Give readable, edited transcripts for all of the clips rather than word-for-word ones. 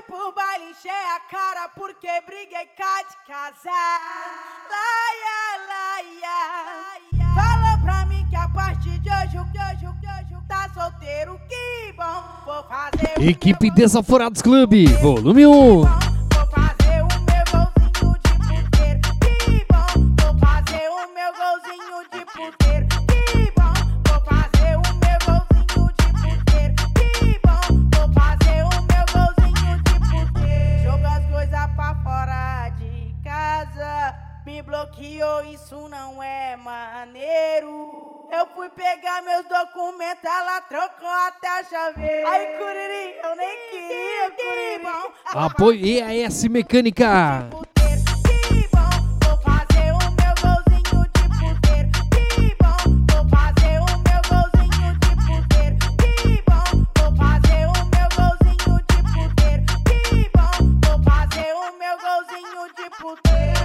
pro baile, encher a cara porque briguei cá de casar. Laia, laia. Falou pra mim que a partir de hoje tá solteiro, que bom. Vou fazer Equipe Desaforados Clube, volume 1. Vou fazer o meu golzinho de puteiro, que bom. Vou fazer o meu golzinho de puteiro, que bom. Vou fazer o meu golzinho de puteiro, que bom. Vou fazer o meu golzinho de puteiro. Jogo as coisas pra fora de casa, me bloqueou, isso não é maneiro. Eu fui pegar meus documentos, ela trocou até a chaveira. Ai, Curiri, eu nem queria, Curiri. Apoio EAS Mecânica. Que bom, vou fazer o meu golzinho de puteiro. Que bom, vou fazer o meu golzinho de puteiro. Que bom, vou fazer o meu golzinho de puteiro. Que bom, vou fazer o meu golzinho de puteiro.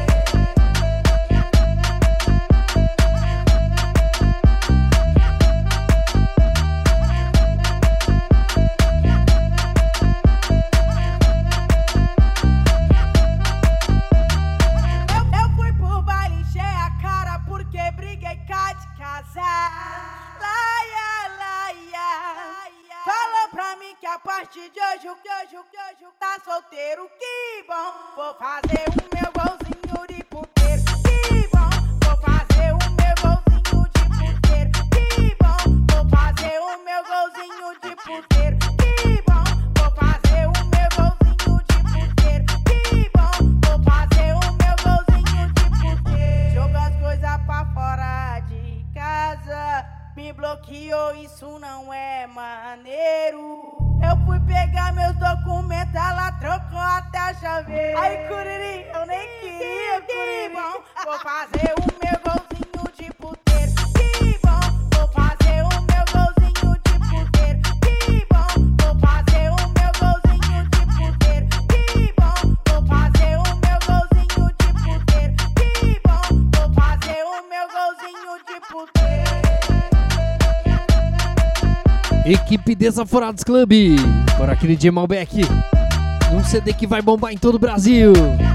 A partir de hoje tá solteiro, que bom. Vou fazer o meu golzinho de puteiro, que bom. Vou fazer o meu golzinho de puteiro, que bom. Vou fazer o meu golzinho de puteiro, que bom. Vou fazer o meu golzinho de puteiro, que bom. Vou fazer o meu golzinho de puteiro. Jogo as coisas pra fora de casa, me bloqueou, isso não é maneiro. Eu fui pegar meus documentos, ela trocou até a chaveira. Ai, Curiri, eu nem queria, Curiri. Vou fazer o meu golzinho de puteiro, que bom. Vou fazer o meu golzinho de puteiro, que bom. Vou fazer o meu golzinho de puteiro, que bom. Vou fazer o meu golzinho de puteiro, que bom. Vou fazer o meu golzinho de puteiro. Equipe Desaforados Clube, por aquele DJ Malbec, um CD que vai bombar em todo o Brasil.